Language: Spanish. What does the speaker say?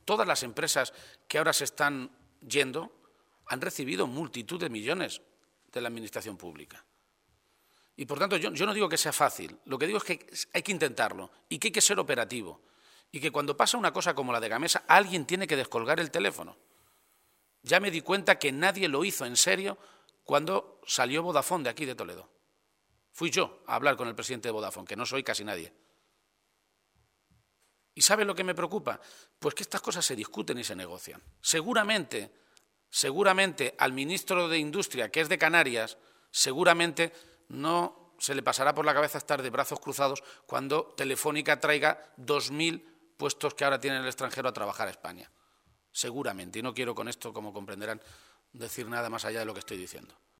todas las empresas que ahora se están yendo han recibido multitud de millones de la administración pública. Y, por tanto, yo no digo que sea fácil, lo que digo es que hay que intentarlo y que hay que ser operativo. Y que cuando pasa una cosa como la de Gamesa, alguien tiene que descolgar el teléfono. Ya me di cuenta que nadie lo hizo en serio cuando salió Vodafone de aquí, de Toledo. Fui yo a hablar con el presidente de Vodafone, que no soy casi nadie. ¿Y sabe lo que me preocupa? Pues que estas cosas se discuten y se negocian. Seguramente al ministro de Industria, que es de Canarias, seguramente no se le pasará por la cabeza estar de brazos cruzados cuando Telefónica traiga 2.000 puestos que ahora tiene en el extranjero a trabajar a España. Seguramente. Y no quiero con esto, como comprenderán, decir nada más allá de lo que estoy diciendo.